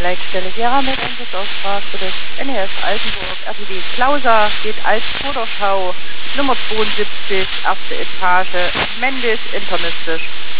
Leitstelle Gera mit unserer Durchfahrt für das NES Altenburg. RTW Klauser geht als Vorderschau Nummer 72, erste Etage, männlich intermistisch.